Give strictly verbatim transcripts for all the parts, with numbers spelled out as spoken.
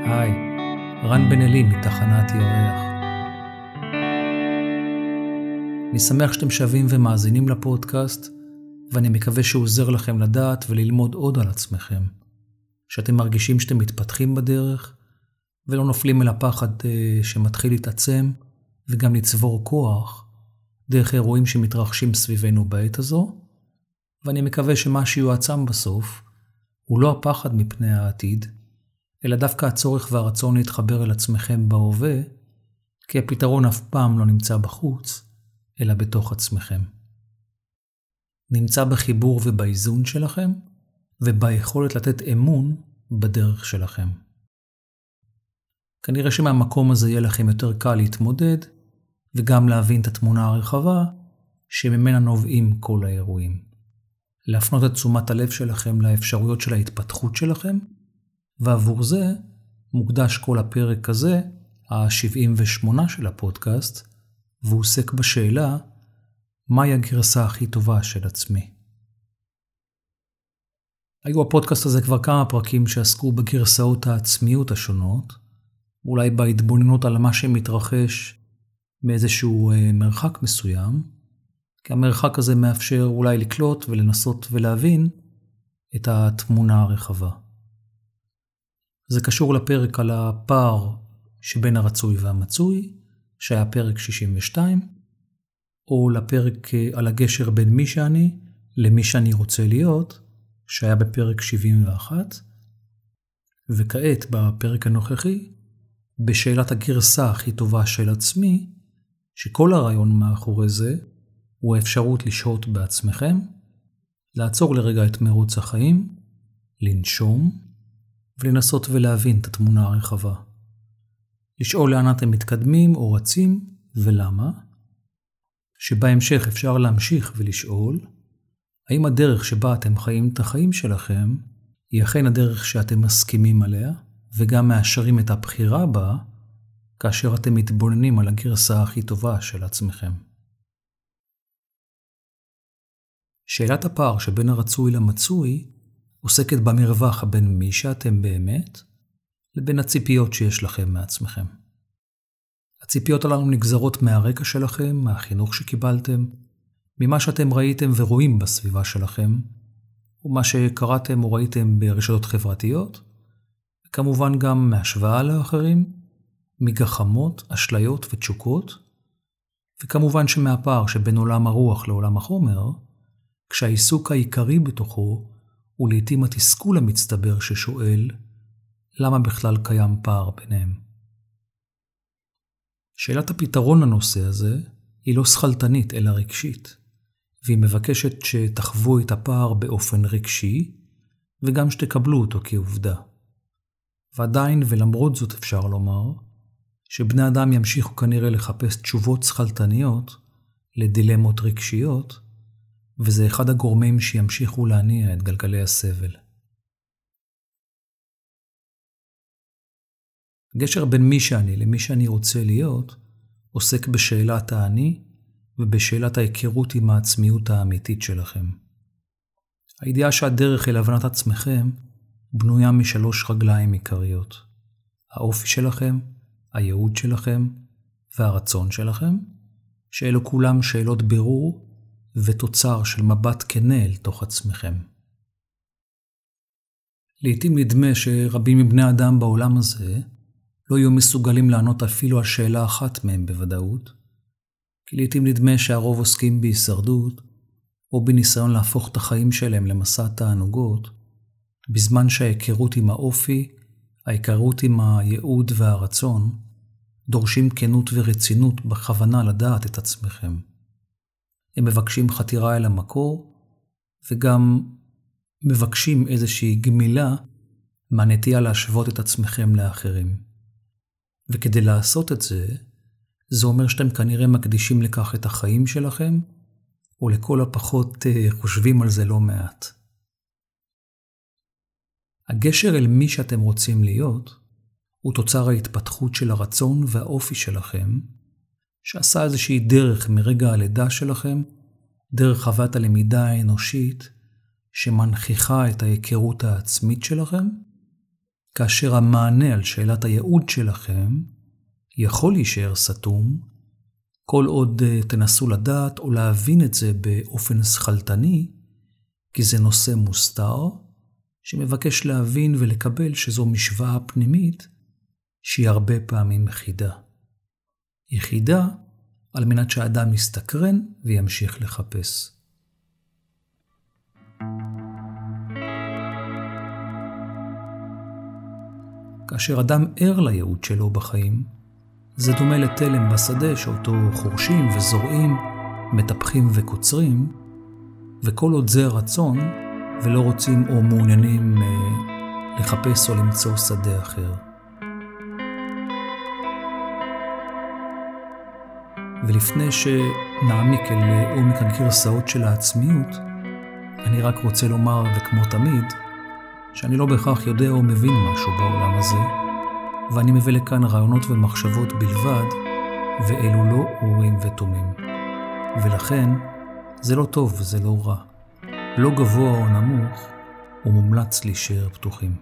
היי, רן בן אלי מתחנת ירח. אני שמח שאתם שווים ומאזינים לפודקאסט, ואני מקווה שהוא עוזר לכם לדעת וללמוד עוד על עצמכם. שאתם מרגישים שאתם מתפתחים בדרך, ולא נופלים אל הפחד שמתחיל להתעצם, וגם לצבור כוח, דרך אירועים שמתרחשים סביבנו בעת הזו, ואני מקווה שמה שיועצם בסוף, הוא לא הפחד מפני העתיד, אלא דווקא הצורך והרצון להתחבר אל עצמכם בהווה, כי הפתרון אף פעם לא נמצא בחוץ, אלא בתוך עצמכם. נמצא בחיבור ובאיזון שלכם, וביכולת לתת אמון בדרך שלכם. כנראה שמהמקום הזה יהיה לכם יותר קל להתמודד, וגם להבין את התמונה הרחבה, שממנה נובעים כל האירועים. להפנות את תשומת הלב שלכם לאפשרויות של ההתפתחות שלכם, ועבור זה מוקדש כל הפרק הזה, ה-שבעים ושמונה של הפודקאסט, והוא עוסק בשאלה, מהי הגרסה הכי טובה של עצמי? היו הפודקאסט הזה כבר כמה פרקים שעסקו בגרסאות העצמיות השונות, אולי בהתבוננות על מה שמתרחש מאיזשהו מרחק מסוים, כי המרחק הזה מאפשר אולי לקלוט ולנסות ולהבין את התמונה הרחבה. זה קשור לפרק על הפער שבין הרצוי והמצוי, שהיה פרק שישים ושתיים, או לפרק על הגשר בין מי שאני למי שאני רוצה להיות, שהיה בפרק שבעים ואחת, וכעת בפרק הנוכחי, בשאלת הגרסה הכי טובה של עצמי, שכל הרעיון מאחורי זה הוא האפשרות לשהות בעצמכם, לעצור לרגע את מרוץ החיים, לנשום, ולנסות ולהבין את התמונה הרחבה. לשאול לאן אתם מתקדמים או רצים ולמה, שבהמשך אפשר להמשיך ולשאול, האם הדרך שבה אתם חיים את החיים שלכם, היא אכן הדרך שאתם מסכימים עליה, וגם מאשרים את הבחירה בה, כאשר אתם מתבוננים על הגרסה הכי טובה של עצמכם. שאלת הפער שבין הרצוי למצוי, עוסקת במרווח בין מי שאתם באמת, לבין הציפיות שיש לכם מעצמכם. הציפיות הללו נגזרות מהרקע שלכם, מהחינוך שקיבלתם, ממה שאתם ראיתם ורואים בסביבה שלכם, ומה שקראתם או ראיתם ברשתות חברתיות, וכמובן גם מהשוואה לאחרים, מגחמות, אשליות ותשוקות, וכמובן שמהפער שבין עולם הרוח לעולם החומר, כשהעיסוק העיקרי בתוכו הוא לעתים התסכול המצטבר ששואל, למה בכלל קיים פער ביניהם? שאלת הפתרון לנושא הזה היא לא שכלתנית אלא רגשית, והיא מבקשת שתחוו את הפער באופן רגשי, וגם שתקבלו אותו כעובדה. ועדיין ולמרות זאת אפשר לומר, שבני אדם ימשיכו כנראה לחפש תשובות שכלתניות לדילמות רגשיות, וזה אחד הגורמים שימשיכו להניע את גלגלי הסבל. הגשר בין מי שאני למי שאני רוצה להיות, עוסק בשאלת האני ובשאלת ההיכרות עם העצמיות האמיתית שלכם. הידיעה שהדרך אל הבנת עצמכם בנויה משלוש רגליים עיקריות. האופי שלכם, הייעוד שלכם והרצון שלכם, שאלו כולם שאלות בירור ותוצר של מבט כנה אל תוך עצמכם. לעתים נדמה שרבים מבני אדם בעולם הזה לא יהיו מסוגלים לענות אפילו על שאלה אחת מהם בוודאות, כי לעתים נדמה שהרוב עוסקים בהישרדות או בניסיון להפוך את החיים שלהם למסע תענוגות, בזמן שההיכרות עם האופי, ההיכרות עם הייעוד והרצון, דורשים כנות ורצינות בכוונה לדעת את עצמכם. הם מבקשים חתירה אל המקור, וגם מבקשים איזושהי גמילה מהנטייה להשוות את עצמכם לאחרים. וכדי לעשות את זה, זה אומר שאתם כנראה מקדישים לכך את החיים שלכם, או לכל הפחות חושבים על זה לא מעט. הגשר אל מי שאתם רוצים להיות, הוא תוצר ההתפתחות של הרצון והאופי שלכם, שעשה איזושהי דרך מרגע הלידה שלכם, דרך חוות הלמידה האנושית, שמנכיחה את ההיכרות העצמית שלכם, כאשר המענה על שאלת הייעוד שלכם יכול להישאר סתום, כל עוד תנסו לדעת או להבין את זה באופן שכלתני, כי זה נושא מוסתר, שמבקש להבין ולקבל שזו משוואה פנימית שהיא הרבה פעמים יחידה. יחידה על מנת שהאדם יסתקרן וימשיך לחפש. כאשר אדם ער לייעוד שלו בחיים, זה דומה לתלם בשדה שאותו חורשים וזורעים, מטפחים וקוצרים, וכל עוד זה רצון ולא רוצים או מעוניינים אה, לחפש או למצוא שדה אחר. ולפני שנעמיק אל עומק הגרסאות של העצמיות, אני רק רוצה לומר, וכמו תמיד, שאני לא בהכרח יודע או מבין משהו בעולם הזה, ואני מביא לכאן רעיונות ומחשבות בלבד, ואלו לא אורים ותומים. ולכן, זה לא טוב וזה לא רע. לא גבוה או נמוך, ומומלץ להישאר פתוחים.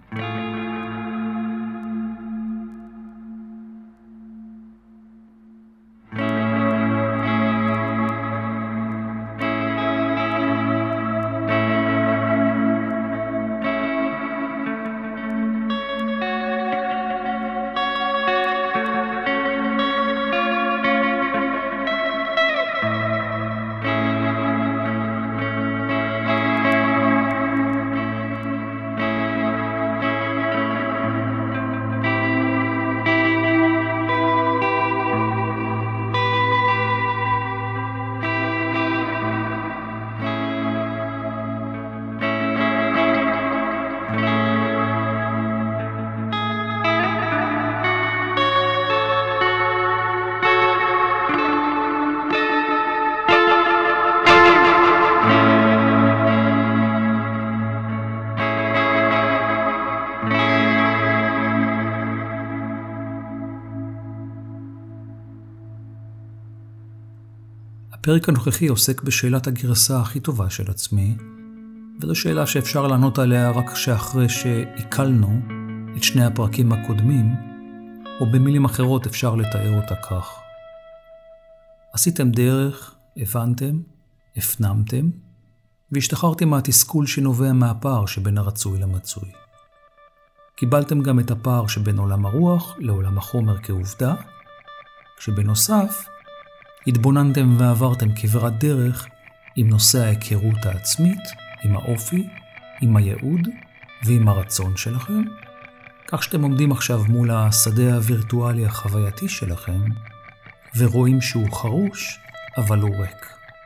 הפרק הנוכחי עוסק בשאלת הגרסה הכי טובה של עצמי, וזו שאלה שאפשר לענות עליה רק שאחרי שעיכלנו את שני הפרקים הקודמים, או במילים אחרות אפשר לתאר אותה כך. עשיתם דרך, הבנתם, הפנמתם, והשתחררתם מהתסכול שנובע מהפער שבין הרצוי למצוי. קיבלתם גם את הפער שבין עולם הרוח לעולם החומר כעובדה, כשבנוסף, התבוננתם ועברתם כברת דרך עם נושא ההיכרות העצמית, עם האופי, עם הייעוד ועם הרצון שלכם, כך שאתם עומדים עכשיו מול השדה הווירטואלי החווייתי שלכם, ורואים שהוא חרוש, אבל הוא ריק.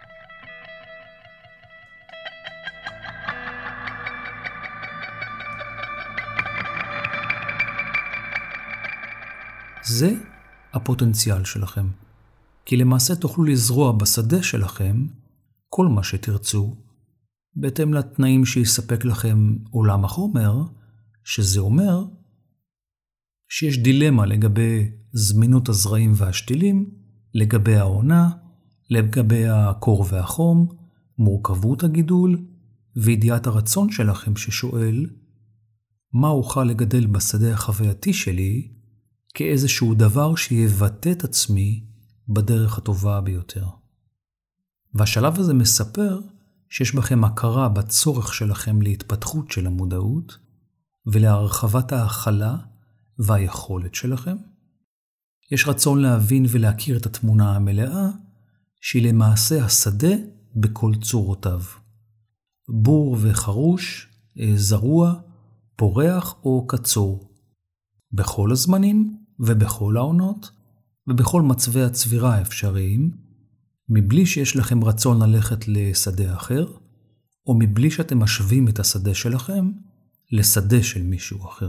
זה הפוטנציאל שלכם. כי למעשה תוכלו לזרוע בשדה שלכם כל מה שתרצו, בהתאם לתנאים שיספק לכם עולם החומר, שזה אומר שיש דילמה לגבי זמינות הזרעים והשתילים, לגבי העונה, לגבי הקור והחום, מורכבות הגידול, וידיעת הרצון שלכם ששואל, מה אוכל לגדל בשדה החווייתי שלי, כאיזשהו דבר שיבטא את עצמי בדרך הטובה ביותר. והשלב הזה מספר שיש בכם הכרה בצורך שלכם להתפתחות של המודעות, ולהרחבת ההכלה והיכולת שלכם. יש רצון להבין ולהכיר את התמונה המלאה, שהיא למעשה השדה בכל צורותיו. בור וחרוש, זרוע, פורח או קצור. בכל הזמנים ובכל העונות, ובכל מצבי הצבירה האפשריים, מבלי שיש לכם רצון ללכת לשדה אחר, או מבלי שאתם משווים את השדה שלכם לשדה של מישהו אחר.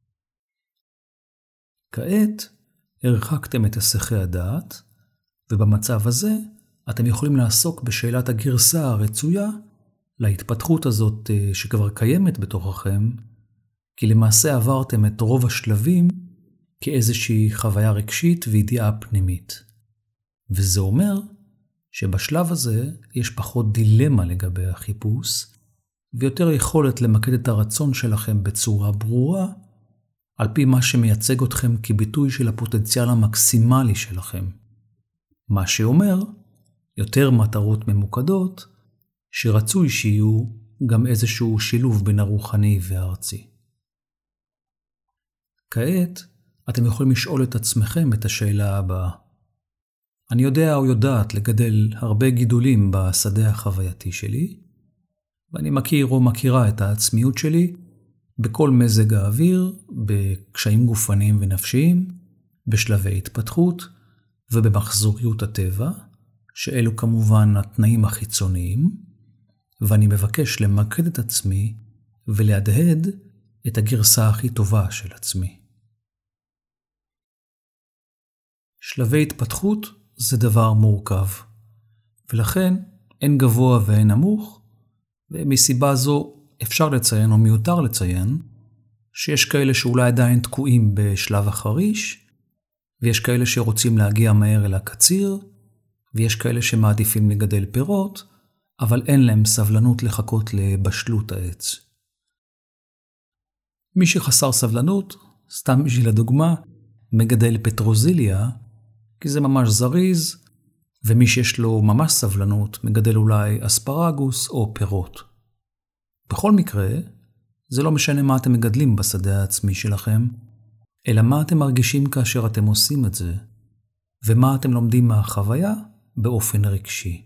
כעת הרחקתם את הסחי הדעת, ובמצב הזה אתם יכולים לעסוק בשאלת הגרסה הרצויה להתפתחות הזאת שכבר קיימת בתוככם, כי למעשה עברתם את רוב השלבים כאיזושהי חוויה רגשית וידיעה פנימית. וזה אומר שבשלב הזה יש פחות דילמה לגבי החיפוש, ויותר יכולת למקד את הרצון שלכם בצורה ברורה, על פי מה שמייצג אתכם כביטוי של הפוטנציאל המקסימלי שלכם. מה שאומר, יותר מטרות ממוקדות, שרצוי שיהיו גם איזשהו שילוב בין הרוחני והארצי. כעת, אתם יכולים לשאול את עצמכם את השאלה הבאה. אני יודע או יודעת לגדל הרבה גידולים בשדה החווייתי שלי, ואני מכיר או מכירה את העצמיות שלי בכל מזג האוויר, בקשיים גופניים ונפשיים, בשלבי התפתחות ובמחזוריות הטבע, שאלו כמובן התנאים החיצוניים, ואני מבקש למקד את עצמי ולהדהד את הגרסה הכי טובה של עצמי. שלבי התפתחות זה דבר מורכב, ולכן אין גבוה ואין נמוך, ומסיבה זו אפשר לציין או מיותר לציין שיש כאלה שאולי עדיין תקועים בשלב החריש, ויש כאלה שרוצים להגיע מהר אל הקציר, ויש כאלה שמעדיפים לגדל פירות, אבל אין להם סבלנות לחכות לבשלות העץ. מי שחסר סבלנות, סתם בשביל הדוגמה, מגדל פטרוזיליה, כי זה ממש זריז, ומי שיש לו ממש סבלנות מגדל אולי אספרגוס או פירות. בכל מקרה, זה לא משנה מה אתם מגדלים בשדה העצמי שלכם, אלא מה אתם מרגישים כאשר אתם עושים את זה, ומה אתם לומדים מהחוויה באופן רגשי.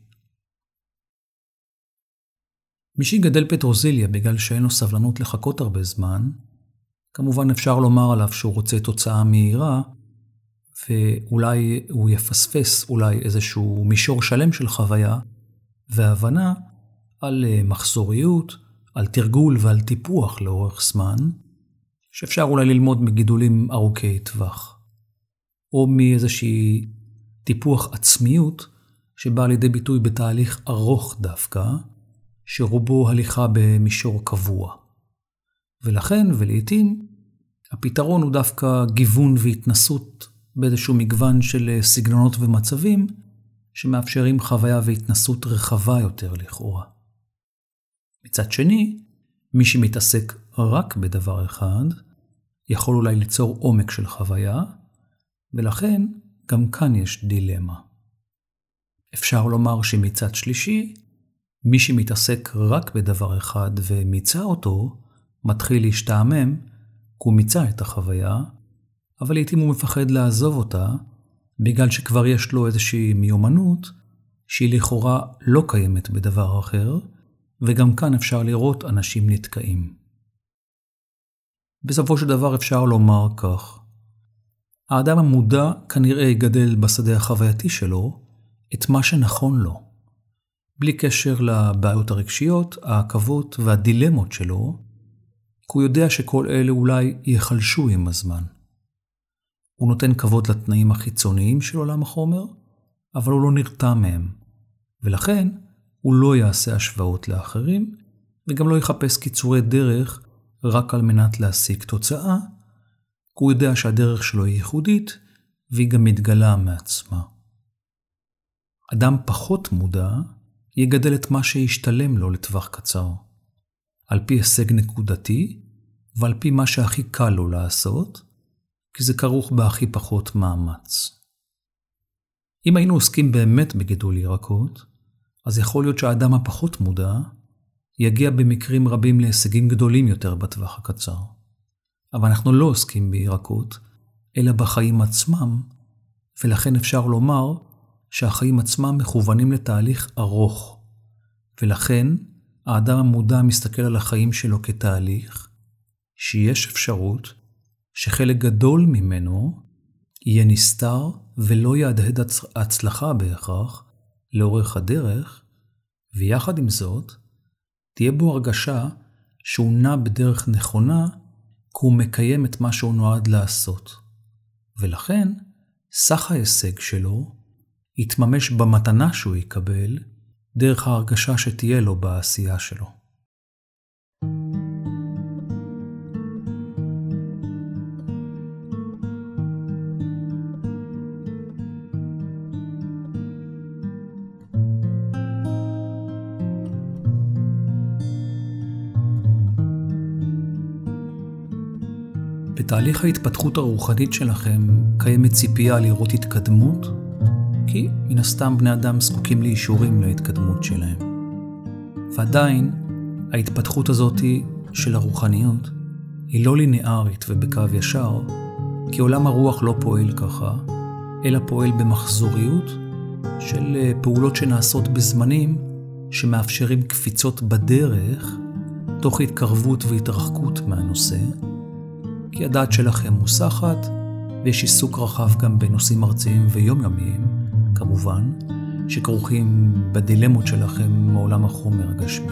מי שיגדל פטרוזיליה בגלל שאין לו סבלנות לחכות הרבה זמן, כמובן אפשר לומר עליו שהוא רוצה תוצאה מהירה, ואולי הוא יפספס אולי איזשהו מישור שלם של חוויה, והבנה על מחזוריות, על תרגול ועל טיפוח לאורך זמן, שאפשר אולי ללמוד מגידולים ארוכי טווח, או מאיזושהי טיפוח עצמיות שבא לידי ביטוי בתהליך ארוך דווקא, שרובו הליכה במישור קבוע. ולכן, ולעיתים, הפתרון הוא דווקא גיוון והתנסות באיזשהו מגוון של סגנונות ומצבים, שמאפשרים חוויה והתנסות רחבה יותר לכאורה. מצד שני, מי שמתעסק רק בדבר אחד, יכול אולי ליצור עומק של חוויה, ולכן גם כאן יש דילמה. אפשר לומר שמצד שלישי, מי שמתעסק רק בדבר אחד ומיצה אותו, מתחיל להשתעמם, כי הוא מיצה את החוויה, אבל לעתים הוא מפחד לעזוב אותה, בגלל שכבר יש לו איזושהי מיומנות, שהיא לכאורה לא קיימת בדבר אחר, וגם כאן אפשר לראות אנשים נתקעים. בסופו של דבר אפשר לומר כך, האדם המודע כנראה יגדל בשדה החווייתי שלו את מה שנכון לו, בלי קשר לבעיות הרגשיות, העכבות והדילמות שלו, כי הוא יודע שכל אלה אולי יחלשו עם הזמן. הוא נותן כבוד לתנאים החיצוניים של עולם החומר, אבל הוא לא נרתע מהם, ולכן הוא לא יעשה השוואות לאחרים, וגם לא יחפש קיצורי דרך רק על מנת להשיג תוצאה, כי הוא יודע שהדרך שלו היא ייחודית, והיא גם מתגלה מעצמה. אדם פחות מודע יגדל את מה שישתלם לו לטווח קצר, על פי הישג נקודתי, ועל פי מה שהכי קל לו לעשות, כי זה כרוך בהכי פחות מאמץ. אם היינו עוסקים באמת בגידול ירקות, אז יכול להיות שהאדם הפחות מודע יגיע במקרים רבים להישגים גדולים יותר בטווח הקצר. אבל אנחנו לא עוסקים בירקות, אלא בחיים עצמם, ולכן אפשר לומר שהחיים עצמם מכוונים לתהליך ארוך, ולכן האדם המודע מסתכל על החיים שלו כתהליך, שיש אפשרות שחלק גדול ממנו יהיה נסתר ולא יהדהד הצלחה בהכרח לאורך הדרך, ויחד עם זאת תהיה בו הרגשה שהוא נע בדרך נכונה, כי הוא מקיים את מה שהוא נועד לעשות. ולכן סך ההישג שלו יתממש במתנה שהוא יקבל, דרך ההרגשה שתהיה לו בעשייה שלו. בתהליך ההתפתחות הרוחנית שלכם קיימת ציפייה לראות התקדמות, כי מן הסתם בני אדם זקוקים לאישורים להתקדמות שלהם. ועדיין, ההתפתחות הזאת של הרוחניות היא לא לינארית ובקו ישר, כי עולם הרוח לא פועל ככה, אלא פועל במחזוריות של פעולות שנעשות בזמנים שמאפשרים קפיצות בדרך, תוך התקרבות והתרחקות מהנושא, כי הדעת שלכם מוסחת, ויש עיסוק רחב גם בנושאים ארציים ויומיומיים, כמובן, שכרוכים בדילמות שלכם מעולם החומר הגשמי.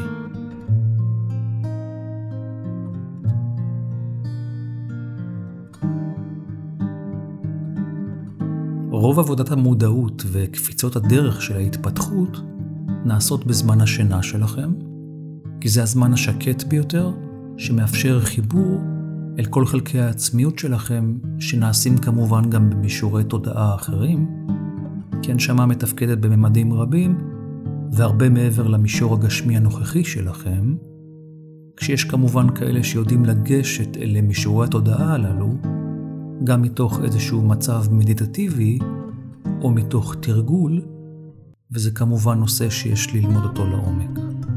רוב עבודת המודעות וקפיצות הדרך של ההתפתחות נעשות בזמן השינה שלכם, כי זה הזמן השקט ביותר שמאפשר חיבור אל כל חלקי העצמיות שלכם, שנעשים כמובן גם במישורי תודעה אחרים, כי הנשמה מתפקדת בממדים רבים והרבה מעבר למישור הגשמי הנוכחי שלכם, כשיש כמובן כאלה שיודעים לגשת אל מישורי התודעה הללו, גם מתוך איזשהו מצב מדיטטיבי או מתוך תרגול, וזה כמובן נושא שיש ללמוד אותו לעומק.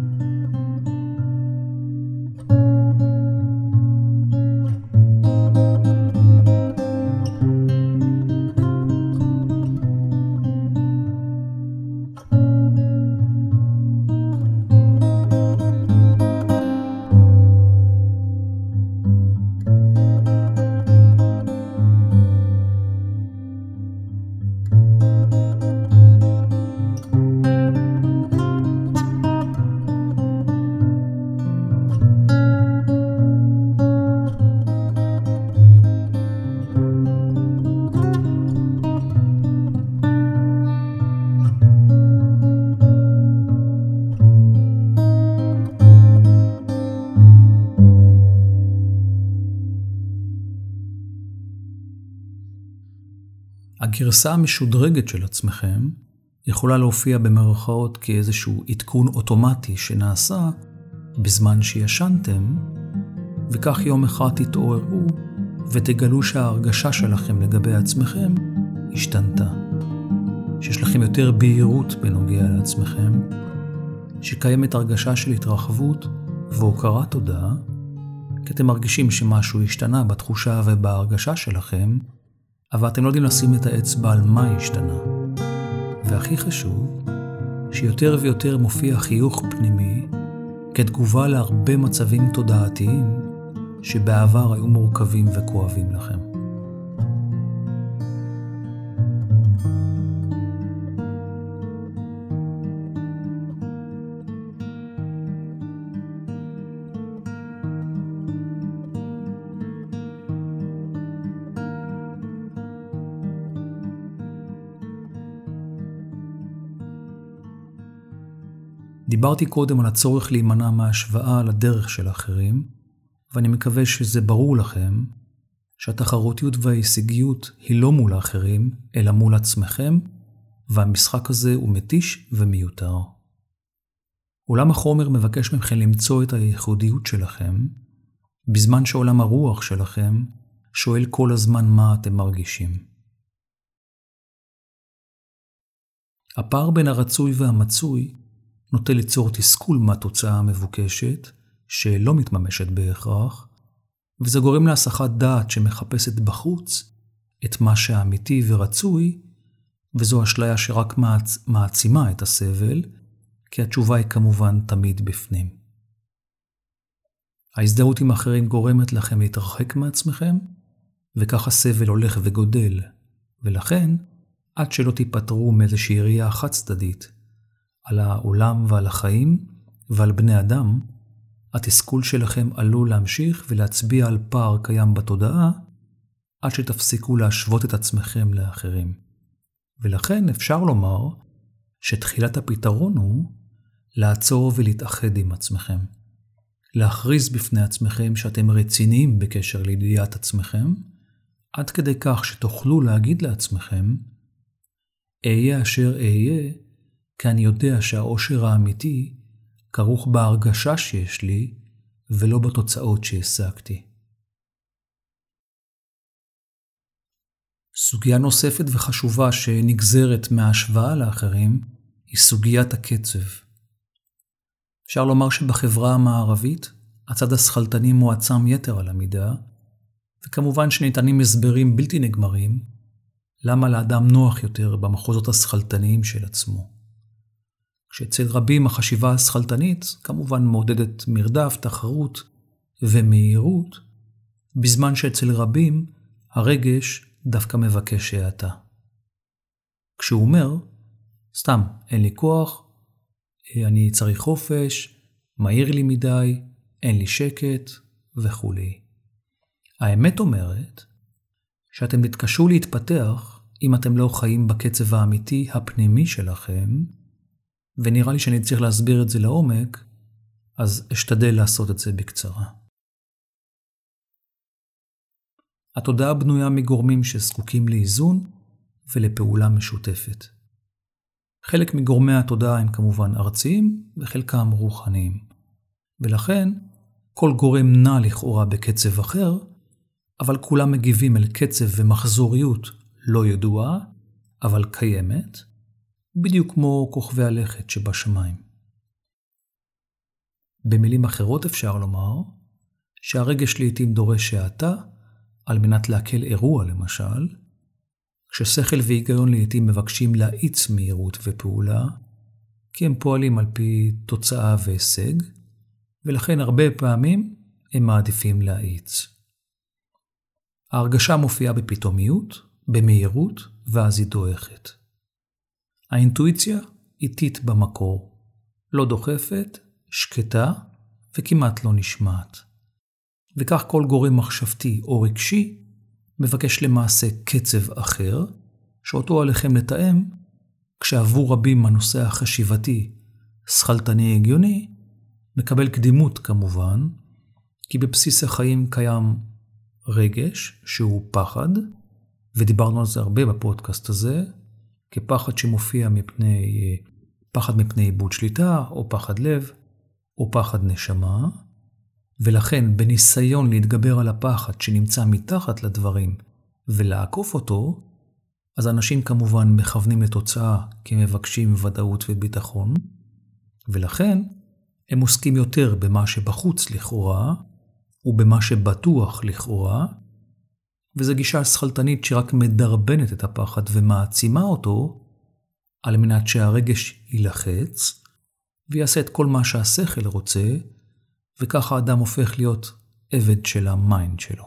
הגרסה המשודרגת של עצמכם יכולה להופיע במרכאות כאיזשהו עדכון אוטומטי שנעשה בזמן שישנתם, וכך יום אחד תתעוררו ותגלו שההרגשה שלכם לגבי עצמכם השתנתה. שיש לכם יותר בהירות בנוגע לעצמכם, שקיימת הרגשה של התרחבות והוקרת תודעה, כי אתם מרגישים שמשהו השתנה בתחושה ובהרגשה שלכם, אבל אתם לא יודעים לשים את האצבע על מה השתנה. והכי חשוב, שיותר ויותר מופיע חיוך פנימי כתגובה להרבה מצבים תודעתיים שבעבר היו מורכבים וכואבים לכם. דיברתי קודם על הצורך להימנע מהשוואה לדרך של האחרים, ואני מקווה שזה ברור לכם שהתחרותיות וההישגיות היא לא מול האחרים, אלא מול עצמכם, והמשחק הזה הוא מתיש ומיותר. עולם החומר מבקש מכם למצוא את הייחודיות שלכם, בזמן שעולם הרוח שלכם שואל כל הזמן מה אתם מרגישים. הפער בין הרצוי והמצוי נוטה ליצור תסכול מהתוצאה המבוקשת, שלא מתממשת בהכרח, וזה גורם להסחת דעת שמחפשת בחוץ את מה שהאמיתי ורצוי, וזו אשליה שרק מעצ... מעצימה את הסבל, כי התשובה היא כמובן תמיד בפנים. ההזדהות עם אחרים גורמת לכם להתרחק מעצמכם, וכך הסבל הולך וגודל, ולכן, עד שלא תיפטרו מאיזושהי ראייה חד צדדית, על העולם ועל החיים ועל בני אדם, התסכול שלכם עלול להמשיך ולהצביע על פער קיים בתודעה, עד שתפסיקו להשוות את עצמכם לאחרים. ולכן אפשר לומר שתחילת הפתרון הוא לעצור ולהתאחד עם עצמכם. להכריז בפני עצמכם שאתם רציניים בקשר לידיעת עצמכם, עד כדי כך שתוכלו להגיד לעצמכם, אהיה אשר אהיה, כי אני יודע שהאושר האמיתי כרוך בהרגשה שיש לי ולא בתוצאות שהשגתי. סוגיה נוספת וחשובה שנגזרת מההשוואה לאחרים היא סוגיית הקצב. אפשר לומר שבחברה המערבית הצד השכלתני מועצם יתר על המידה, וכמובן שניתנים הסברים בלתי נגמרים למה לאדם נוח יותר במחוזות השכלתניים של עצמו. כשאצל רבים החשיבה השכלתנית כמובן מעודדת מרדף, תחרות ומהירות, בזמן שאצל רבים הרגש דווקא מבקש האטה. כשהוא אומר, סתם, אין לי כוח, אני צריך חופש, מהיר לי מדי, אין לי שקט וכו'. האמת אומרת שאתם תתקשו להתפתח אם אתם לא חיים בקצב האמיתי הפנימי שלכם, ונראה לי שאני צריך להסביר את זה לעומק, אז אשתדל לעשות את זה בקצרה. התודעה בנויה מגורמים שזקוקים לאיזון ולפעולה משותפת. חלק מגורמי התודעה הם כמובן ארציים וחלקם רוחניים. ולכן כל גורם נע לכאורה בקצב אחר, אבל כולם מגיבים אל קצב ומחזוריות לא ידועה, אבל קיימת, בדיוק כמו כוכבי הלכת שבשמיים. במילים אחרות אפשר לומר שהרגש לעתים דורש האטה, על מנת להקל אירוע למשל, כששכל והיגיון לעתים מבקשים להאיץ מהירות ופעולה, כי הם פועלים על פי תוצאה והישג, ולכן הרבה פעמים הם מעדיפים להאיץ. ההרגשה מופיעה בפתאומיות, במהירות, ואז היא דועכת. האינטואיציה איטית במקור, לא דוחפת, שקטה וכמעט לא נשמעת. וכך כל גורם מחשבתי או רגשי מבקש למעשה קצב אחר, שאותו עליכם לתאם, כשעבור רבים הנושא החשיבתי, שכלתני הגיוני, מקבל קדימות כמובן, כי בבסיס החיים קיים רגש שהוא פחד, ודיברנו על זה הרבה בפודקאסט הזה, כפחד שמופיע מפני, פחד מפני איבוד שליטה, או פחד לב, או פחד נשמה, ולכן בניסיון להתגבר על הפחד שנמצא מתחת לדברים ולעקוף אותו, אז אנשים כמובן מכוונים לתוצאה כי מבקשים ודאות וביטחון, ולכן הם עוסקים יותר במה שבחוץ לכאורה, ובמה שבטוח לכאורה, וזו גישה שכלתנית שרק מדרבנת את הפחד ומעצימה אותו, על מנת שהרגש ילחץ, ויעשה את כל מה שהשכל רוצה, וככה האדם הופך להיות עבד של המיינד שלו.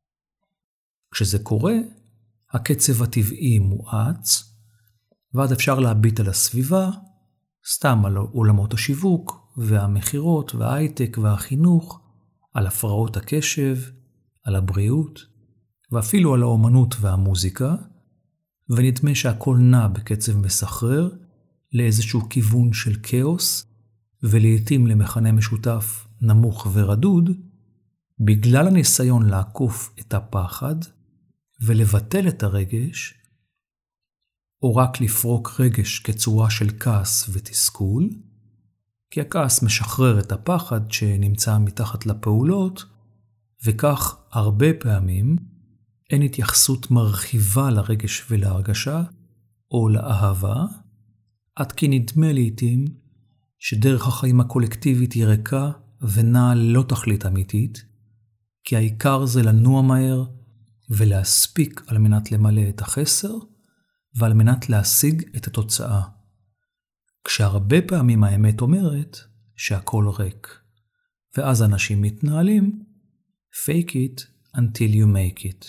כשזה קורה, הקצב הטבעי מואץ, ואז אפשר להביט על הסביבה, סתם על עולמות השיווק, והמחירות, וההייטק, והחינוך, על הפרעות הקשב, על הבריאות, ואפילו על האומנות והמוזיקה, ונדמה שהכל נע בקצב מסחרר, לאיזשהו כיוון של כאוס, ולעיתים למכנה משותף נמוך ורדוד, בגלל הניסיון לעקוף את הפחד ולבטל את הרגש, או רק לפרוק רגש כצורה של כעס ותסכול, כי הכעס משחרר את הפחד שנמצא מתחת לפעולות, וכך הרבה פעמים אין התייחסות מרחיבה לרגש ולהרגשה או לאהבה, עד כי נדמה לעתים שדרך החיים הקולקטיבית היא ריקה ונעה ללא תכלית אמיתית, כי העיקר זה לנוע מהר ולהספיק על מנת למלא את החסר ועל מנת להשיג את התוצאה. כשהרבה פעמים האמת אומרת שהכל ריק, ואז אנשים מתנהלים fake it until you make it.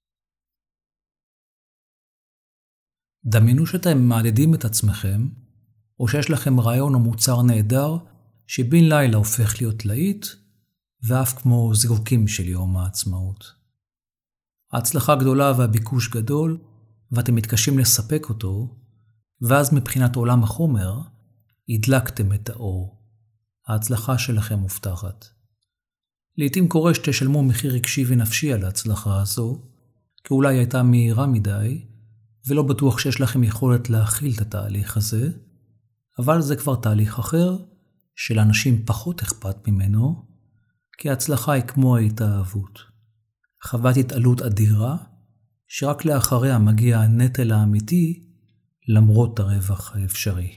דמיינו שאתם מעדדים את עצמכם, או שיש לכם רעיון או מוצר נהדר שבין לילה הופך להיות להיט, ואף כמו זיקוקים של יום העצמאות. ההצלחה גדולה והביקוש גדול, ואתם מתקשים לספק אותו, ואז מבחינת עולם החומר, הדלקתם את האור. ההצלחה שלכם מובטחת. לעתים קורה שתשלמו מחיר רגשי ונפשי על ההצלחה הזו, כי אולי הייתה מהירה מדי, ולא בטוח שיש לכם יכולת להכיל את התהליך הזה, אבל זה כבר תהליך אחר, שלאנשים פחות אכפת ממנו, כי ההצלחה היא כמו ההתאהבות. חוות התעלות אדירה, שרק לאחריה מגיע הנטל האמיתי למרות הרווח האפשרי.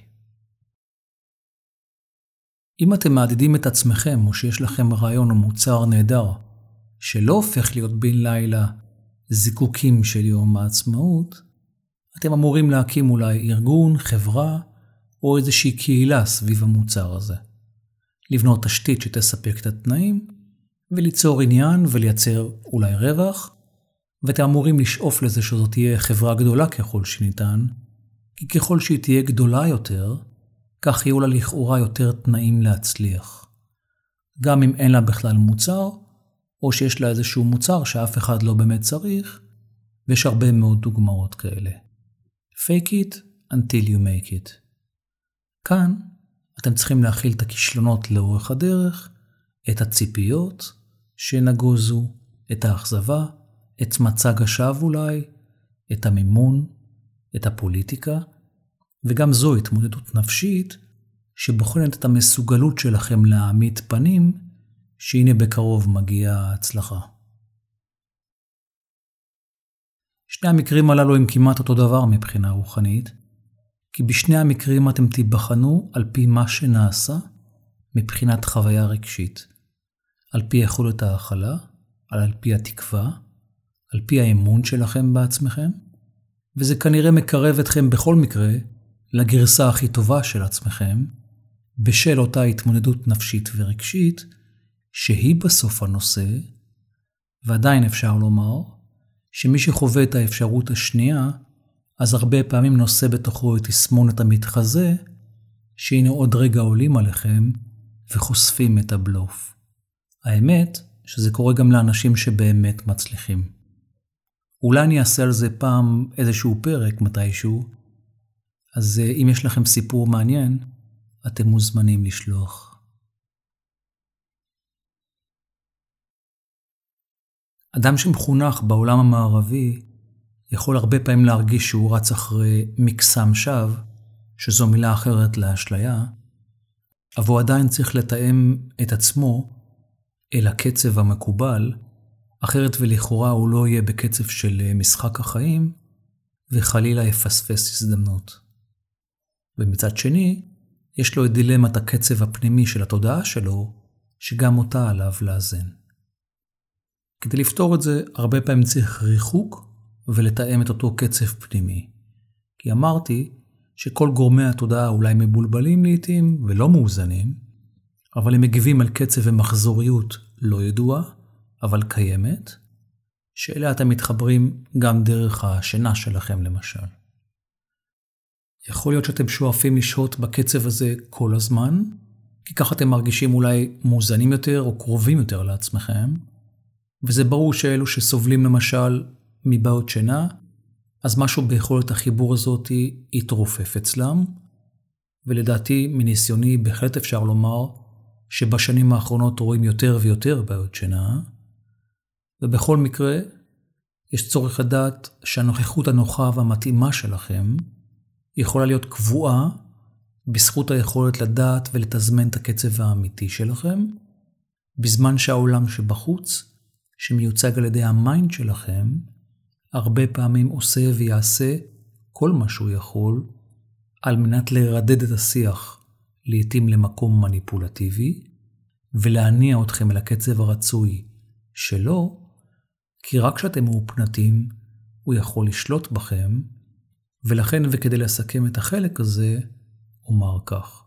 אם אתם מעדידים את עצמכם או שיש לכם רעיון או מוצר נהדר שלא הופך להיות בן לילה זיקוקים של יום העצמאות, אתם אמורים להקים אולי ארגון, חברה או איזושהי קהילה סביב המוצר הזה. לבנות תשתית שתספק את התנאים וליצור עניין ולייצר אולי רווח, ואתם אמורים לשאוף לזה שזאת תהיה חברה גדולה ככל שניתן, כי ככל שהיא תהיה גדולה יותר, כך יהיו לה לכאורה יותר תנאים להצליח. גם אם אין לה בכלל מוצר, או שיש לה איזשהו מוצר שאף אחד לא באמת צריך, ויש הרבה מאוד דוגמאות כאלה. Fake it until you make it. כאן אתם צריכים להכיל את הכישלונות לאורך הדרך, את הציפיות שנגוזו, את האכזבה, את מצג השווא אולי, את המימון, את הפוליטיקה, וגם זו התמודדות נפשית שבוחנת את המסוגלות שלכם להעמיד פנים, שהנה בקרוב מגיעה ההצלחה. שני המקרים הללו הם כמעט אותו דבר מבחינה רוחנית, כי בשני המקרים אתם תיבחנו על פי מה שנעשה מבחינת חוויה רגשית, על פי יכולת ההכלה, על פי התקווה, על פי האמון שלכם בעצמכם, וזה כנראה מקרב אתכם בכל מקרה לגרסה הכי טובה של עצמכם, בשל אותה התמודדות נפשית ורגשית, שהיא בסוף הנושא, ועדיין אפשר לומר, שמי שחווה את האפשרות השנייה, אז הרבה פעמים נושא בתוכו את תסמונת המתחזה, שהנה עוד רגע עולים עליכם וחושפים את הבלוף. האמת שזה קורה גם לאנשים שבאמת מצליחים. אולי אני אעשה על זה פעם איזשהו פרק מתישהו, אז אם יש לכם סיפור מעניין, אתם מוזמנים לשלוח. אדם שמחונך בעולם המערבי יכול הרבה פעמים להרגיש שהוא רץ אחרי מקסם שווא, שזו מילה אחרת לאשליה, אבל הוא עדיין צריך לתאם את עצמו אל הקצב המקובל, אחרת ולכאורה הוא לא יהיה בקצב של משחק החיים, וחלילה יפספס הזדמנות. ומצד שני, יש לו את דילמת הקצב הפנימי של התודעה שלו, שגם אותה עליו לאזן. כדי לפתור את זה, הרבה פעמים צריך ריחוק ולתאם את אותו קצב פנימי. כי אמרתי שכל גורמי התודעה אולי מבולבלים לעתים ולא מאוזנים, אבל הם מגיבים על קצב ומחזוריות לא ידועה, אבל קיימת, שאליה אתם מתחברים גם דרך השינה שלכם למשל. יכול להיות שאתם שואפים לשהות בקצב הזה כל הזמן, כי ככה אתם מרגישים אולי מאוזנים יותר או קרובים יותר לעצמכם, וזה ברור שאלו שסובלים למשל מבעיות שינה, אז משהו ביכולת החיבור הזאת יתרופף אצלם, ולדעתי מניסיוני בהחלט אפשר לומר שבשנים האחרונות רואים יותר ויותר בעיות שינה, ובכל מקרה יש צורך לדעת שהנוכחות הנוחה והמתאימה שלכם יכולה להיות קבועה בזכות היכולת לדעת ולתזמן את הקצב האמיתי שלכם, בזמן שהעולם שבחוץ, שמיוצג על ידי המיינד שלכם, הרבה פעמים עושה ויעשה כל מה שהוא יכול, על מנת לרדד את השיח, לעתים למקום מניפולטיבי, ולהניע אתכם אל הקצב הרצוי שלו, כי רק כשאתם מאופנתים, הוא יכול לשלוט בכם, ולכן וכדי לסכם את החלק הזה, אומר כך.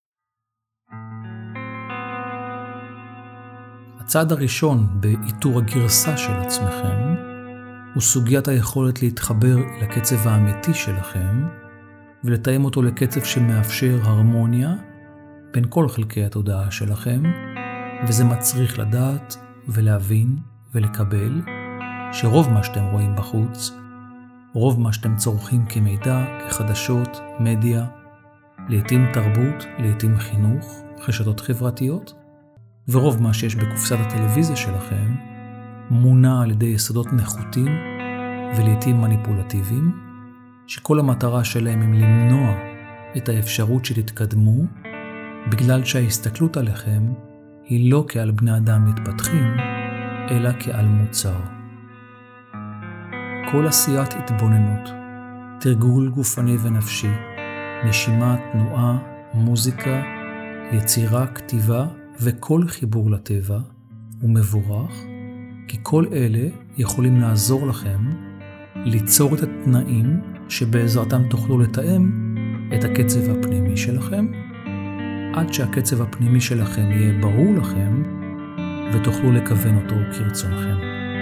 הצעד הראשון באיתור הגרסה של עצמכם, הוא סוגיית היכולת להתחבר לקצב האמיתי שלכם, ולתאם אותו לקצב שמאפשר הרמוניה בין כל חלקי התודעה שלכם, וזה מצריך לדעת ולהבין ולקבל שרוב מה שאתם רואים בחוץ, רוב מה שאתם צורכים כמידע, כחדשות, מדיה, לעתים תרבות, לעתים חינוך, רשתות חברתיות, ורוב מה שיש בקופסת הטלוויזיה שלכם, מונע על ידי יסודות נחותים ולעתים מניפולטיביים, שכל המטרה שלהם הם למנוע את האפשרות שתתקדמו, בגלל שההסתכלות עליכם היא לא כעל בני אדם מתפתחים, אלא כעל מוצר. כל עשיית התבוננות, תרגול גופני ונפשי, נשימה, תנועה, מוזיקה, יצירה, כתיבה וכל חיבור לטבע הוא מבורך, כי כל אלה יכולים לעזור לכם ליצור את התנאים שבעזרתם תוכלו לתאם את הקצב הפנימי שלכם, עד שהקצב הפנימי שלכם יהיה ברור לכם ותוכלו לכוון אותו כרצונכם.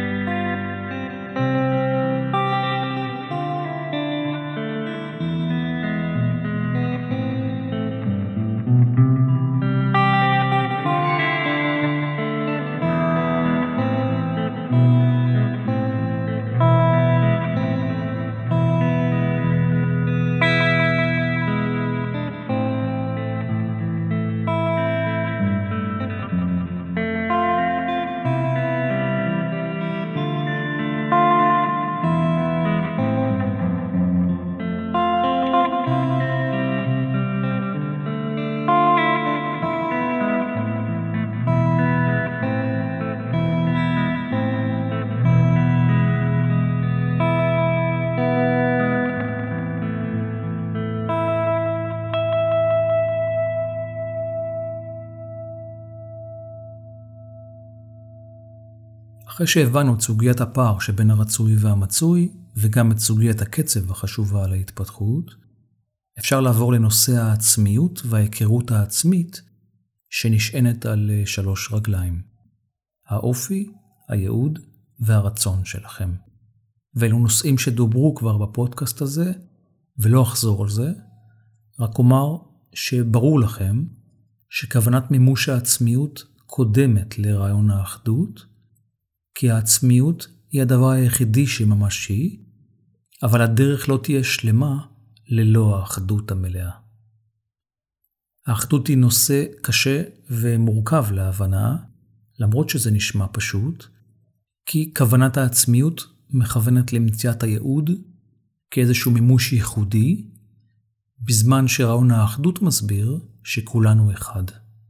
אחרי שהבנו את סוגיית הפער שבין הרצוי והמצוי, וגם את סוגיית הקצב החשובה על ההתפתחות, אפשר לעבור לנושא העצמיות וההיכרות העצמית שנשענת על שלוש רגליים. האופי, הייעוד והרצון שלכם. ואלו נושאים שדוברו כבר בפודקאסט הזה, ולא אחזור על זה, רק אומר שברור לכם שכוונת מימוש העצמיות קודמת לרעיון האחדות, כי העצמיות היא הדבר היחידי שממשי, אבל הדרך לא תהיה שלמה ללא האחדות המלאה. האחדות היא נושא קשה ומורכב להבנה, למרות שזה נשמע פשוט, כי כוונת העצמיות מכוונת למציאת הייעוד כאיזשהו מימוש ייחודי, בזמן שרעיון האחדות מסביר שכולנו אחד.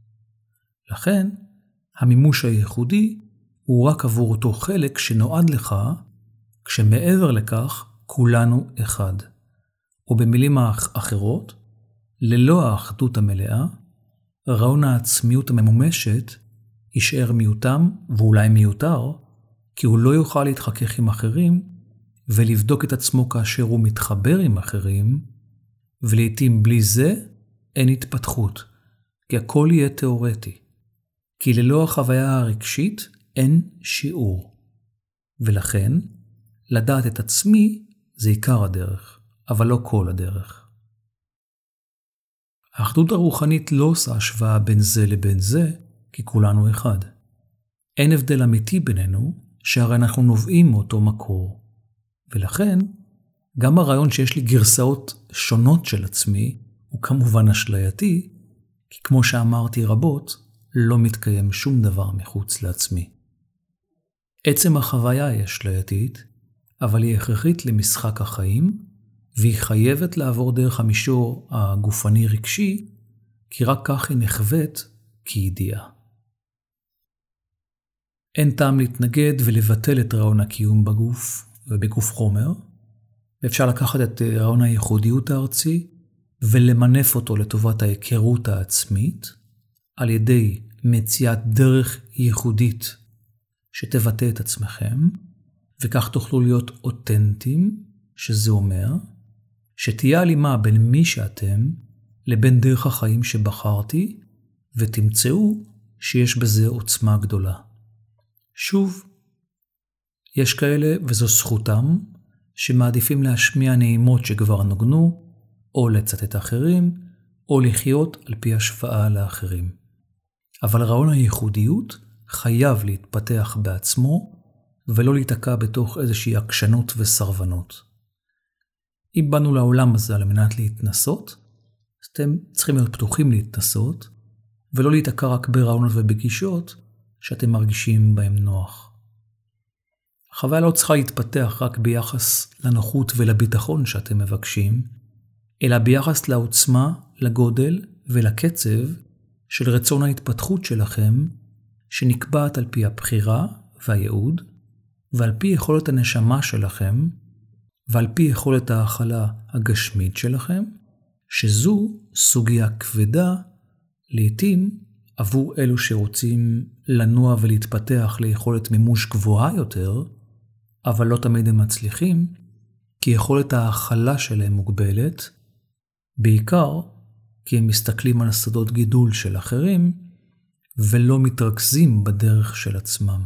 לכן, המימוש הייחודי הוא רק עבור אותו חלק שנועד לך, כשמעבר לכך כולנו אחד. או במילים אחרות, ללא האחדות המלאה, רעיון העצמיות הממומשת יישאר מיותם ואולי מיותר, כי הוא לא יוכל להתחכך עם אחרים ולבדוק את עצמו כאשר הוא מתחבר עם אחרים, ולעיתים בלי זה אין התפתחות, כי הכל יהיה תיאורטי. כי ללא החוויה הרגשית אין שיעור. ולכן, לדעת את עצמי זה עיקר הדרך, אבל לא כל הדרך. האחדות הרוחנית לא עושה השוואה בין זה לבין זה, כי כולנו אחד. אין הבדל אמיתי בינינו, שהרי אנחנו נובעים מאותו מקור. ולכן, גם הרעיון שיש לי גרסאות שונות של עצמי, הוא כמובן אשלייתי, כי כמו שאמרתי רבות, לא מתקיים שום דבר מחוץ לעצמי. עצם החוויה היא אשלייתית, אבל היא הכרחית למשחק החיים, והיא חייבת לעבור דרך המישור הגופני רגשי, כי רק כך היא נחווית כידיעה. אין טעם להתנגד ולבטל את רעיון הקיום בגוף ובגוף חומר, ואפשר לקחת את רעיון הייחודיות הארצי ולמנף אותו לטובת ההיכרות העצמית, על ידי מציאת דרך ייחודית שתבטא את עצמכם, וכך תוכלו להיות אותנטיים, שזה אומר שתהיה הלימה בין מי שאתם לבין דרך החיים שבחרתי, ותמצאו שיש בזה עוצמה גדולה. שוב, יש כאלה, וזו זכותם, שמעדיפים להשמיע נעימות שכבר נוגנו, או לצטט אחרים, או לחיות על פי השוואה לאחרים. אבל רעיון הייחודיות חייב להתפתח בעצמו, ולא להיתקע בתוך איזושהי עקשנות וסרבנות. אם באנו לעולם הזה על מנת להתנסות, אז אתם צריכים להיות פתוחים להתנסות, ולא להיתקע רק ברעיונות ובגישות שאתם מרגישים בהם נוח. החוויה לא צריכה להתפתח רק ביחס לנוחות ולביטחון שאתם מבקשים, אלא ביחס לעוצמה, לגודל ולקצב של רצון ההתפתחות שלכם, שנקבעת על פי הבחירה והייעוד, ועל פי יכולת הנשמה שלכם ועל פי יכולת ההכלה הגשמית שלכם, שזו סוגיה כבדה לעתים עבור אלו שרוצים לנוע ולהתפתח ליכולת מימוש גבוהה יותר, אבל לא תמיד הם מצליחים, כי יכולת ההכלה שלהם מוגבלת, בעיקר כי הם מסתכלים על שדות גידול של אחרים, ולא מתרכזים בדרך של עצמם.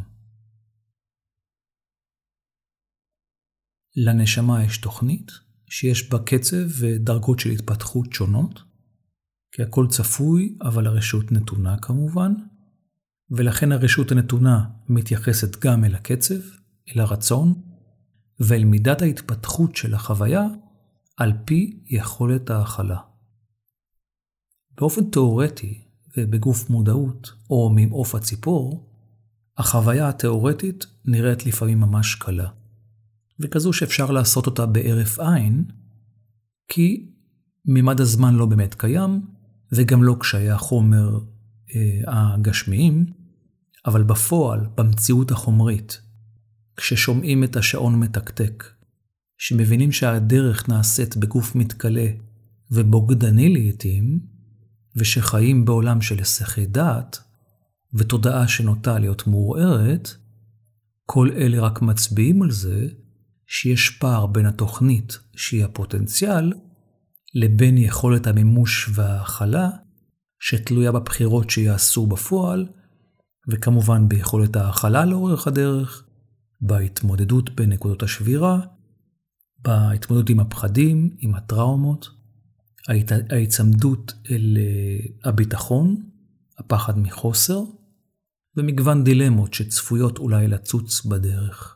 לנשמה יש תוכנית שיש בה קצב ודרגות של התפתחות שונות, כי הכל צפוי, אבל הרשות נתונה כמובן, ולכן הרשות הנתונה מתייחסת גם אל הקצב, אל הרצון, ואל מידת ההתפתחות של החוויה על פי יכולת ההכלה. באופן תיאורטי ובגוף מודעות או ממעוף הציפור, החוויה התיאורטית נראית לפעמים ממש קלה, וכזו שאפשר לעשות אותה בערף עין, כי ממד הזמן לא באמת קיים, וגם לא קשיי החומר אה, הגשמיים, אבל בפועל, במציאות החומרית, כששומעים את השעון מתקתק, שמבינים שהדרך נעשית בגוף מתקלה ובוגדני לעתים, ושחיים בעולם של היסחי דעת, ותודעה שנוטה להיות מעורערת, כל אלה רק מצביעים על זה שיש פער בין התוכנית שהיא הפוטנציאל, לבין יכולת המימוש וההכלה שתלויה בבחירות שיעשו בפועל, וכמובן ביכולת ההכלה לאורך הדרך, בהתמודדות בנקודות השבירה, בהתמודדות עם הפחדים, עם הטראומות, ההיצמדות אל הביטחון, הפחד מחוסר, ומגוון דילמות שצפויות אולי לצוץ בדרך.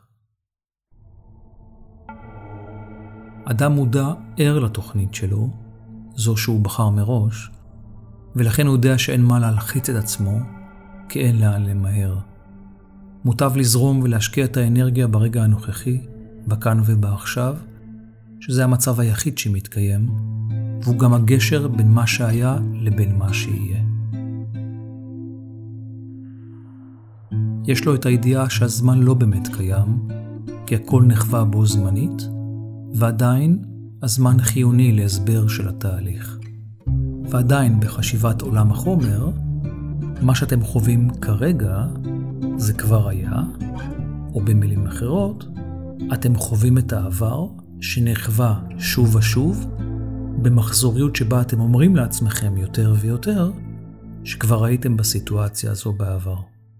אדם מודע ער לתוכנית שלו, זו שהוא בחר מראש, ולכן הוא יודע שאין מה להלחיץ את עצמו, כי אין לאן למהר. מוטב לזרום ולהשקיע את האנרגיה ברגע הנוכחי, בכאן ובעכשיו, שזה המצב היחיד שמתקיים, והוא גם הגשר בין מה שהיה לבין מה שיהיה. יש לו את הידיעה שהזמן לא באמת קיים, כי הכל נחווה בו זמנית, ועדיין הזמן חיוני להסבר של התהליך. ועדיין בחשיבת עולם החומר, מה שאתם חווים כרגע זה כבר היה, או במילים אחרות, אתם חווים את העבר שנחווה שוב ושוב, במחזוריות שבה אתם אומרים לעצמכם יותר ויותר, שכבר הייתם בסיטואציה הזו בעבר.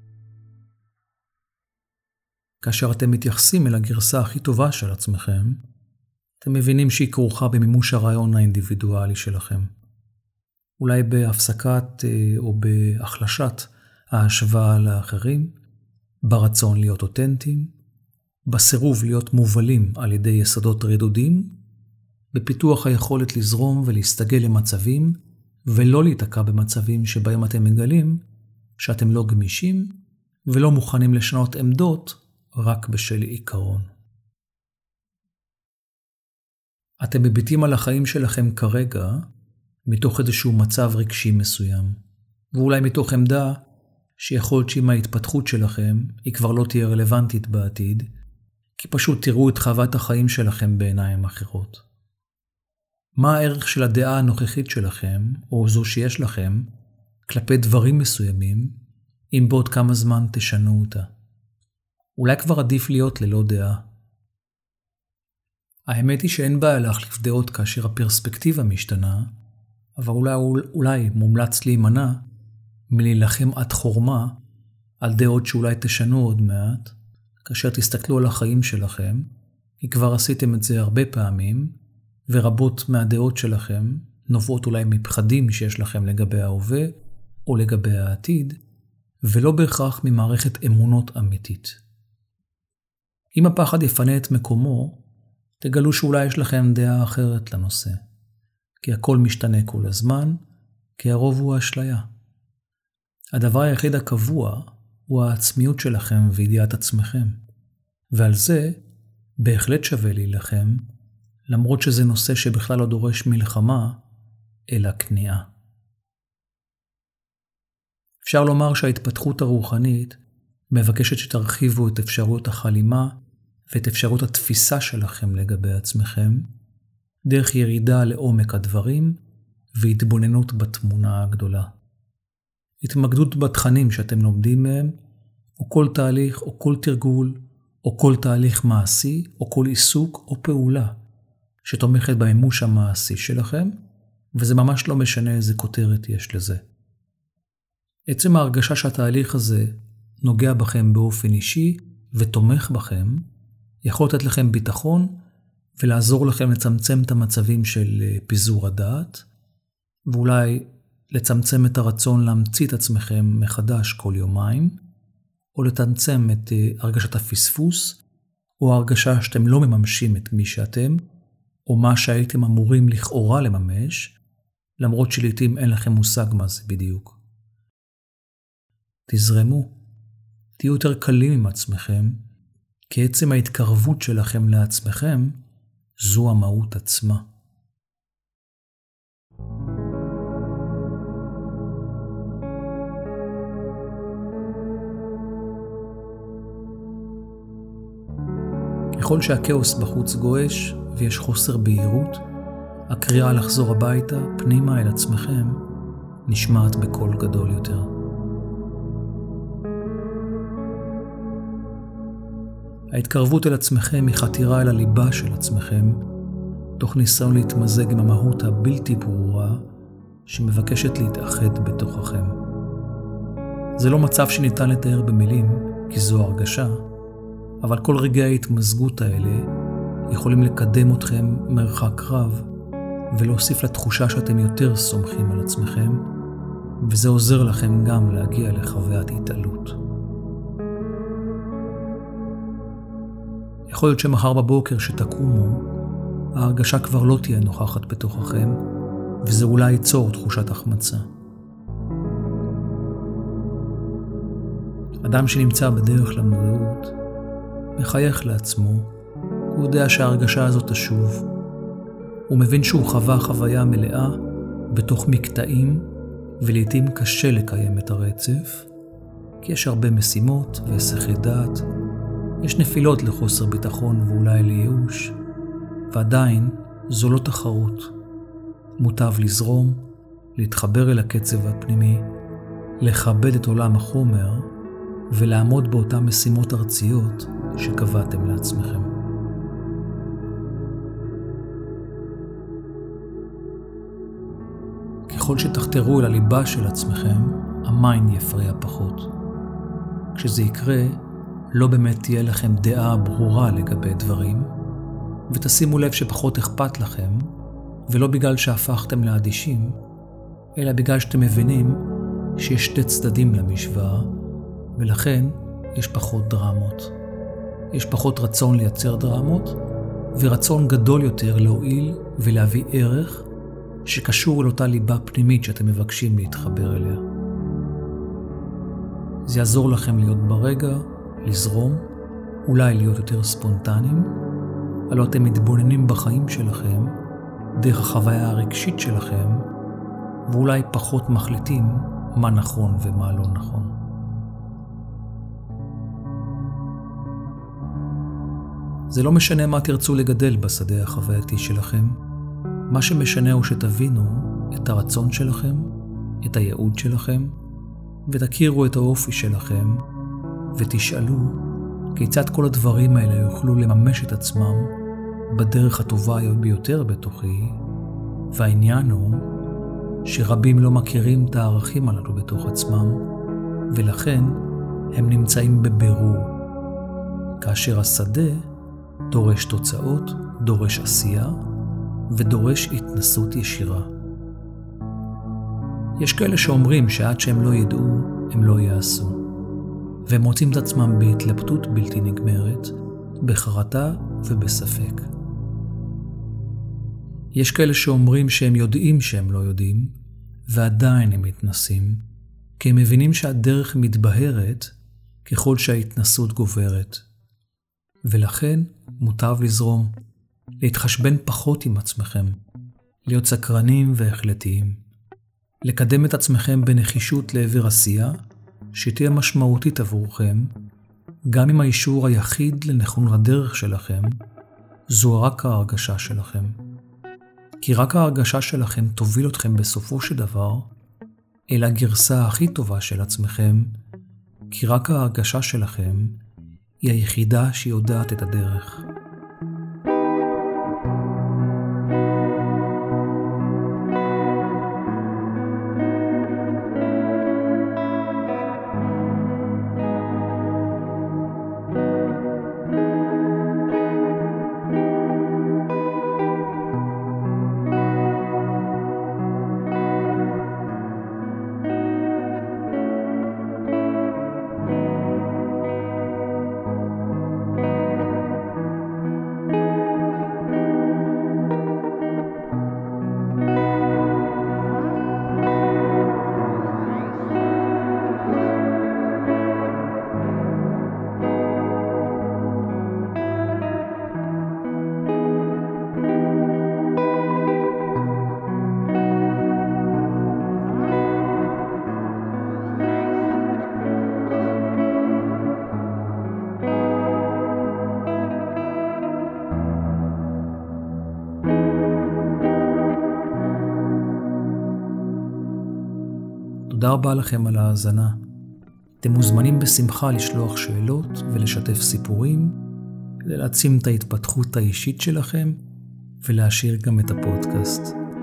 כאשר אתם מתייחסים אל הגרסה הכי טובה של עצמכם, אתם מבינים שהיא כרוכה במימוש הרעיון האינדיבידואלי שלכם. אולי בהפסקת או בהחלשת ההשוואה לאחרים, ברצון להיות אותנטיים, בסירוב להיות מובלים על ידי יסודות רדודים, בפיתוח היכולת לזרום ולהסתגל למצבים, ולא להתעקע במצבים שבהם אתם מגלים שאתם לא גמישים ולא מוכנים לשנות עמדות רק בשל עיקרון. אתם מביטים על החיים שלכם כרגע מתוך איזשהו מצב רגשי מסוים, ואולי מתוך עמדה שיכול להיות שעם ההתפתחות שלכם היא כבר לא תהיה רלוונטית בעתיד, כי פשוט תראו את חוות החיים שלכם בעיניים אחרות. מה הערך של הדעה הנוכחית שלכם, או זו שיש לכם, כלפי דברים מסוימים, אם בעוד כמה זמן תשנו אותה? אולי כבר עדיף להיות ללא דעה. האמת היא שאין בעיה להחליף דעות כאשר הפרספקטיבה משתנה, אבל אולי, אולי מומלץ להימנע מלהילחם עד חורמה על דעות שאולי תשנו עוד מעט, כאשר תסתכלו על החיים שלכם, כי כבר עשיתם את זה הרבה פעמים, ורבות מהדעות שלכם נובעות אולי מפחדים שיש לכם לגבי ההווה או לגבי העתיד, ולא בהכרח ממערכת אמונות אמיתית. אם הפחד יפנה את מקומו, תגלו שאולי יש לכם דעה אחרת לנושא, כי הכל משתנה כל הזמן, כי הרוב הוא האשליה. הדבר היחיד הקבוע הוא העצמיות שלכם וידיעת עצמכם, ועל זה בהחלט שווה להילחם, למרות שזה נושא שבכלל לא דורש מלחמה, אלא כניעה. אפשר לומר שההתפתחות הרוחנית מבקשת שתרחיבו את אפשרויות החלימה ואת אפשרות התפיסה שלכם לגבי עצמכם, דרך ירידה לעומק הדברים והתבוננות בתמונה הגדולה. התמקדות בתכנים שאתם לומדים מהם, או כל תהליך או כל תרגול, או כל תהליך מעשי, או כל עיסוק או פעולה שתומכת במימוש המעשי שלכם, וזה ממש לא משנה איזה כותרת יש לזה. עצם ההרגשה שהתהליך הזה נוגע בכם באופן אישי ותומך בכם, יכול לתת לכם ביטחון ולעזור לכם לצמצם את המצבים של פיזור הדעת, ואולי לצמצם את הרצון להמציא את עצמכם מחדש כל יומיים, או לצמצם את הרגשת הפספוס, או הרגשה שאתם לא מממשים את מי שאתם, או מה שהייתם אמורים לכאורה לממש, למרות שלעיתים אין לכם מושג מה זה בדיוק. תזרמו, תהיו יותר קלים עם עצמכם, כי עצם ההתקרבות שלכם לעצמכם, זו המהות עצמה. ככל שהכאוס בחוץ גועש ויש חוסר בהירות, הקריאה לחזור הביתה, פנימה אל עצמכם, נשמעת בקול גדול יותר. ההתקרבות אל עצמכם היא חתירה אל הליבה של עצמכם, תוך ניסיון להתמזג עם המהות הבלתי ברורה שמבקשת להתאחד בתוככם. זה לא מצב שניתן לתאר במילים, כי זו הרגשה, אבל כל רגעי ההתמזגות האלה יכולים לקדם אתכם מרחק רב ולהוסיף לתחושה שאתם יותר סומכים על עצמכם, וזה עוזר לכם גם להגיע לחוויית התעלות. יכול להיות שמחר בבוקר שתקומו, ההרגשה כבר לא תהיה נוכחת בתוככם, וזה אולי ייצור תחושת החמצה. אדם שנמצא בדרך למודעות, מחייך לעצמו, הוא יודע שההרגשה הזאת תשוב. הוא מבין שהוא חווה חוויה מלאה בתוך מקטעים, ולעיתים קשה לקיים את הרצף, כי יש הרבה משימות והיסחי דעת, יש נפילות לחוסר ביטחון ואולי לייאוש, ועדיין זו לא תחרות. מוטב לזרום, להתחבר אל הקצב הפנימי, לכבד את עולם החומר, ולעמוד באותן משימות ארציות שקבעתם לעצמכם. ככל שתחתרו אל הליבה של עצמכם, המיינד יפריע פחות. כשזה יקרה, לא באמת תהיה לכם דעה ברורה לגבי דברים, ותשימו לב שפחות אכפת לכם, ולא בגלל שהפכתם לאדישים, אלא בגלל שאתם מבינים שיש שתי צדדים למשוואה, ולכן יש פחות דרמות. יש פחות רצון לייצר דרמות, ורצון גדול יותר להועיל ולהביא ערך שקשור אל אותה ליבה פנימית שאתם מבקשים להתחבר אליה. זה יעזור לכם להיות ברגע, לזרום, אולי להיות יותר ספונטניים, הלא אתם מתבוננים בחיים שלכם, דרך החוויה הרגשית שלכם, ואולי פחות מחליטים מה נכון ומה לא נכון. זה לא משנה מה תרצו לגדל בשדה החווייתי שלכם, מה שמשנה הוא שתבינו את הרצון שלכם, את הייעוד שלכם, ותכירו את האופי שלכם, ותשאלו כיצד כל הדברים האלה יוכלו לממש את עצמם בדרך הטובה ביותר בתוכי, והעניין הוא שרבים לא מכירים את הערכים הללו בתוך עצמם, ולכן הם נמצאים בבירור, כאשר השדה דורש תוצאות, דורש עשייה, ודורש התנסות ישירה. יש כאלה שאומרים שעד שהם לא ידעו, הם לא יעשו, והם מוצאים את עצמם בהתלבטות בלתי נגמרת, בחרטה ובספק. יש כאלה שאומרים שהם יודעים שהם לא יודעים, ועדיין הם מתנסים, כי הם מבינים שהדרך מתבהרת ככל שההתנסות גוברת. ולכן מוטב לזרום, להתחשבן פחות עם עצמכם, להיות סקרנים והחלטיים, לקדם את עצמכם בנחישות לעבר עשייה שתהיה משמעותית עבורכם, גם אם האישור היחיד לנכון הדרך שלכם, זו רק ההרגשה שלכם. כי רק ההרגשה שלכם תוביל אתכם בסופו של דבר אל הגרסה הכי טובה של עצמכם, כי רק ההרגשה שלכם היא היחידה שיודעת את הדרך. תודה רבה לכם על ההאזנה. אתם מוזמנים בשמחה לשלוח שאלות ולשתף סיפורים, כדי להעצים את ההתפתחות האישית שלכם ולהשאיר גם את הפודקאסט.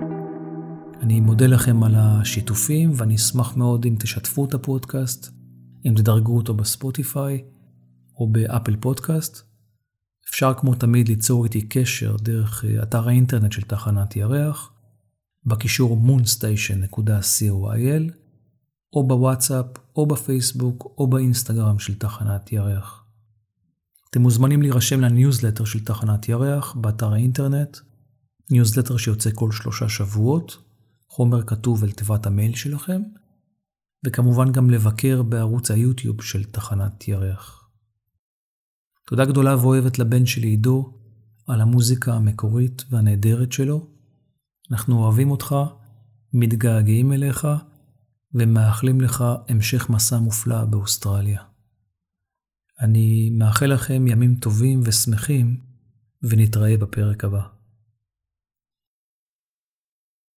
אני מודה לכם על השיתופים, ואני אשמח מאוד אם תשתפו את הפודקאסט, אם תדרגו אותו בספוטיפיי או באפל פודקאסט. אפשר כמו תמיד ליצור איתי קשר דרך אתר האינטרנט של תחנת ירח, בקישור moonstation נקודה co.il, או בוואטסאפ, או בפייסבוק, או באינסטגרם של תחנת ירח. אתם מוזמנים להירשם לניוזלטר של תחנת ירח באתר האינטרנט, ניוזלטר שיוצא כל שלושה שבועות, חומר כתוב אל תיבת המייל שלכם, וכמובן גם לבקר בערוץ היוטיוב של תחנת ירח. תודה גדולה ואוהבת לבן שלי עידו על המוזיקה המקורית והנהדרת שלו. אנחנו אוהבים אותך, מתגעגעים אליך, ומאחלים לך המשך מסע מופלא באוסטרליה. אני מאחל לכם ימים טובים ושמחים, ונתראה בפרק הבא.